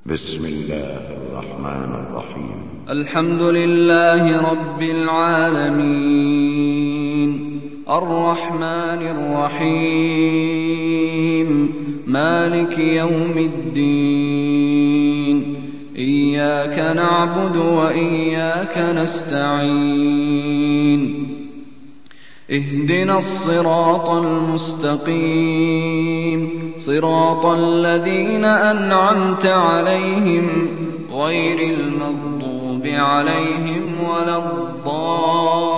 بسم الله الرحمن الرحيم. الحمد لله رب العالمين، الرحمن الرحيم، مالك يوم الدين، إياك نعبد وإياك نستعين، اهدنا الصراط المستقيم، صراط الذين أنعمت عليهم غير المغضوب عليهم ولا الضالين.